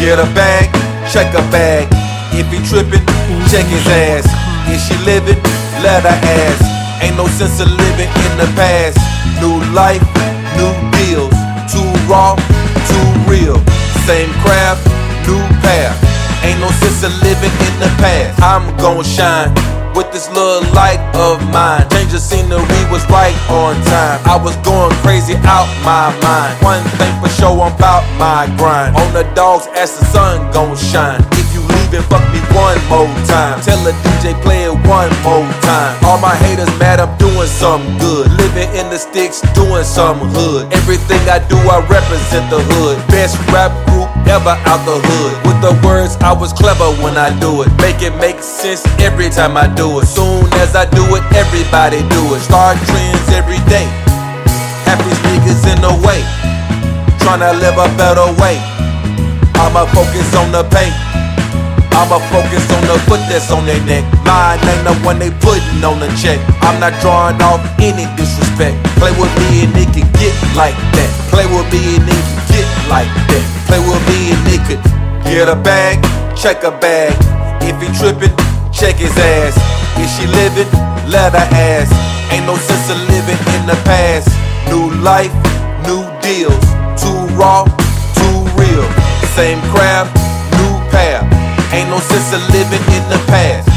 Get a bag, check a bag. If he trippin', check his ass. Is she living? Let her ask. Ain't no sense of living in the past. New life, new deals. Too raw, too real. Same craft, new path. Ain't no sense of living in the past. I'm gon' shine with this little light of mine. Change of scenery was right on time. I was going crazy out my mind. One thing for sure, I'm about my grind. On the dogs as the sun gon' shine. If you leaving, fuck me one more time. Tell the DJ play it one more time. All my haters mad, I'm doing something good. Living in the sticks, doing something hood. Everything I do, I represent the hood. Best rap group ever out the hood. With the words, I was clever when I do it. Make it make sense every time I do it. Soon as I do it, everybody do it. Start trends every day. Half these niggas in the way, tryna live a better way. I'ma focus on the paint. I'ma focus on the foot that's on their neck. Mine ain't the one they putting on the check. I'm not drawing off any disrespect. Play with me and it can get like that. Play with me and it can get like that. Play with me and it could get a bag, check a bag. If he trippin', check his ass. Is she living? Let her ask. Ain't no sense of living in the past. New life, new deals. Too raw, too real. Same craft, new path. Ain't no sense of living in the past.